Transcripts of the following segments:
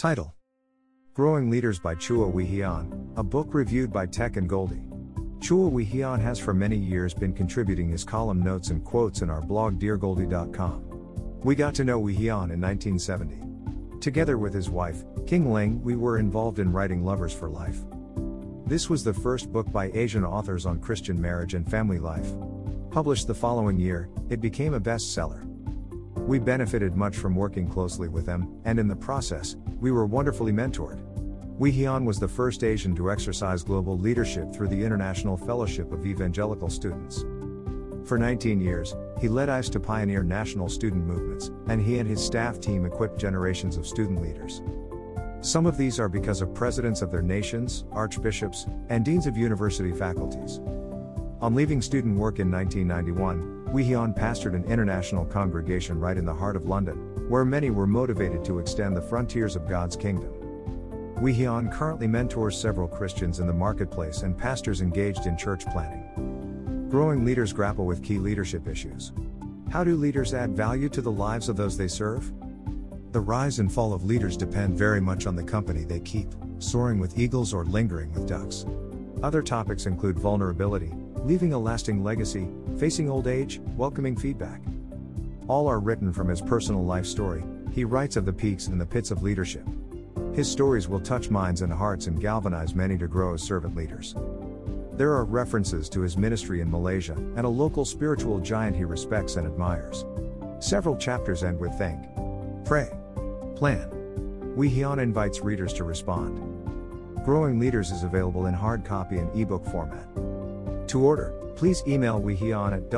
Title: Growing Leaders by Chua Wee-Hian, a book reviewed by Tech and Goldie. Chua Wee-Hian has for many years been contributing his column notes and quotes in our blog DearGoldie.com. We got to know Wee-Hian in 1970. Together with his wife, King Ling, we were involved in writing Lovers for Life. This was the first book by Asian authors on Christian marriage and family life. Published the following year, it became a bestseller. We benefited much from working closely with them, and in the process, we were wonderfully mentored. Wee-Hian was the first Asian to exercise global leadership through the International Fellowship of Evangelical Students. For 19 years, he led ICE to pioneer national student movements, and he and his staff team equipped generations of student leaders. Some of these are because of presidents of their nations, archbishops, and deans of university faculties. On leaving student work in 1991, Wee-Hian pastored an international congregation right in the heart of London, where many were motivated to extend the frontiers of God's kingdom. Wee-Hian currently mentors several Christians in the marketplace and pastors engaged in church planting. Growing leaders grapple with key leadership issues. How do leaders add value to the lives of those they serve? The rise and fall of leaders depend very much on the company they keep, soaring with eagles or lingering with ducks. Other topics include vulnerability, leaving a lasting legacy, facing old age, welcoming feedback. All are written from his personal life story. He writes of the peaks and the pits of leadership. His stories will touch minds and hearts and galvanize many to grow as servant leaders. There are references to his ministry in Malaysia and a local spiritual giant he respects and admires. Several chapters end with think, pray, plan. Wee-Hian invites readers to respond. Growing Leaders is available in hard copy and ebook format. To order, please email Wee-Hian at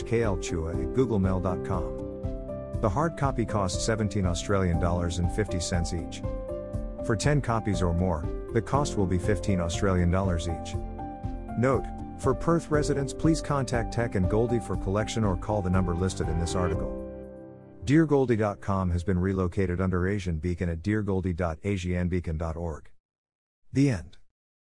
whklchua@googlemail.com. The hard copy costs $17.50 each. For 10 copies or more, the cost will be $15 each. Note: for Perth residents, please contact Tech and Goldie for collection or call the number listed in this article. DearGoldie.com has been relocated under Asian Beacon at deargoldie.asianbeacon.org. The end.